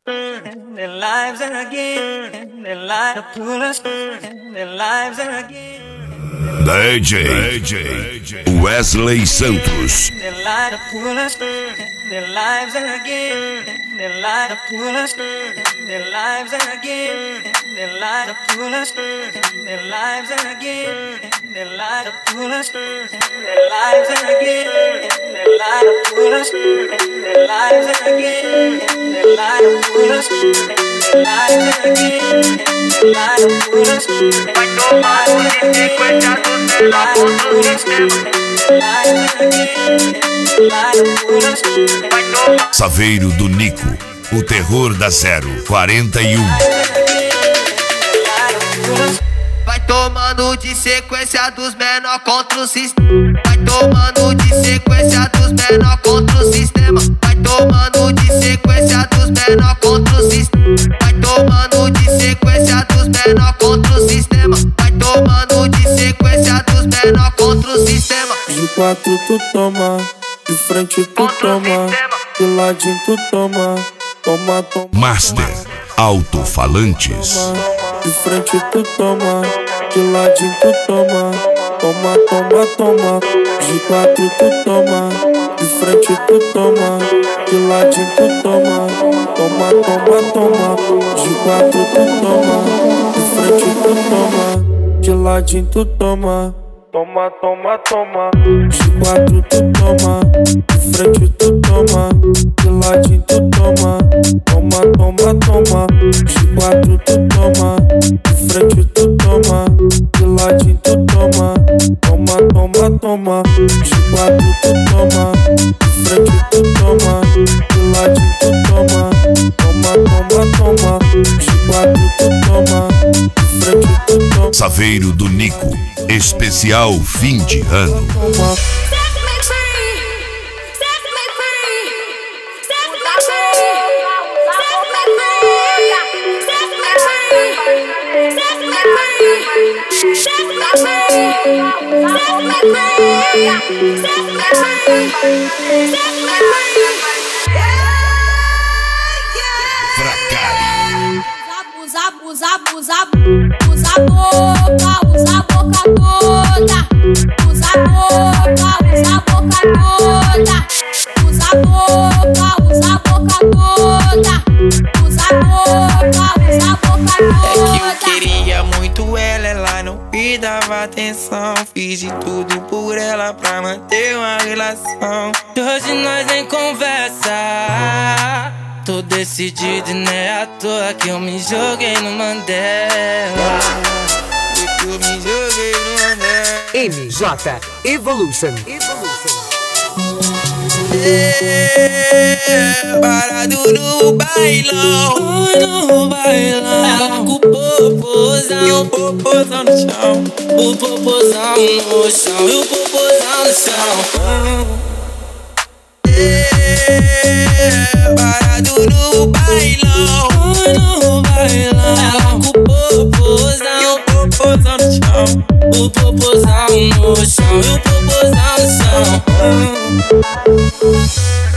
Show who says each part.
Speaker 1: their lives again, their life to pull us, their lives again.
Speaker 2: DJ Wesley Santos.
Speaker 1: Their life to pull us, their lives again, their life to pull us, their lives again, their life to pull us, their lives again, their life to pull us, their lives again, their life to pull us, their lives again, their life to pull us, their lives again, their life to pull us. Vai tomar de sequência do menor contra o sistema.
Speaker 2: Saveiro do Nico, o terror da 041.
Speaker 3: Vai tomando de sequência dos menor contra o sistema. Vai tomando de sequência dos menor contra o sistema. Vai tomando de sequência dos menor contra o sistema. Vai tomando de sequência dos menor contra o sistema. Vai tomando de sequência dos menor contra o sistema.
Speaker 4: De quatro tu toma, de frente tu toma, de ladinho tu toma, toma, toma.
Speaker 2: Master Alto-Falantes.
Speaker 4: De frente tu toma, de ladinho tu toma, toma, toma, toma. De quatro tu toma, de frente tu toma, de ladinho tu toma, toma, toma, toma. De quatro tu toma, de frente tu toma, de ladinho tu toma, toma, toma, toma. De quatro tu toma, de frente tu toma, de ladinho tu toma, toma, toma, toma. De quatro tu toma, de frente tu toma, de ladinho tu toma, toma, toma, toma. De quatro tu toma, de frente tu toma, de ladinho tu toma, toma, toma, toma. De quatro tu toma, de frente tu toma.
Speaker 2: Saveiro do Nico, especial fim de ano.
Speaker 5: Usa a boca toda. Usa a boca toda. Usa a boca toda. Usa a boca toda.
Speaker 6: É que eu queria muito ela não me dava atenção. Fiz de tudo por ela pra manter uma relação. Hoje nós nem conversa. Tô decidido e não é à toa que eu me joguei no Mandela. Que eu me joguei no Mandela.
Speaker 7: MJ Evolution.
Speaker 6: Parado no bailão. No bailão. Ela com o popozão. E o popozão no chão. O popozão no chão. E o popozão no chão. Parado no bailão. No bailão. Ela com o popozão. E o popozão no chão. O popozão no chão. E o popozão no chão.